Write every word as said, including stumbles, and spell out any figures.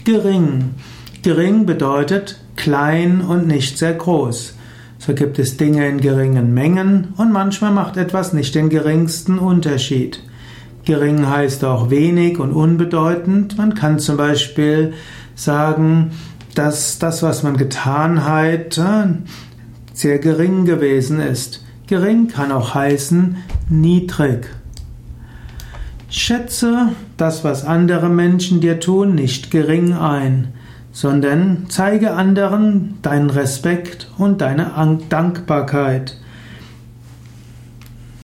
Gering. Gering bedeutet klein und nicht sehr groß. So gibt es Dinge in geringen Mengen und manchmal macht etwas nicht den geringsten Unterschied. Gering heißt auch wenig und unbedeutend. Man kann zum Beispiel sagen, dass das, was man getan hat, sehr gering gewesen ist. Gering kann auch heißen niedrig. Schätze das, was andere Menschen dir tun, nicht gering ein, sondern zeige anderen deinen Respekt und deine Dankbarkeit.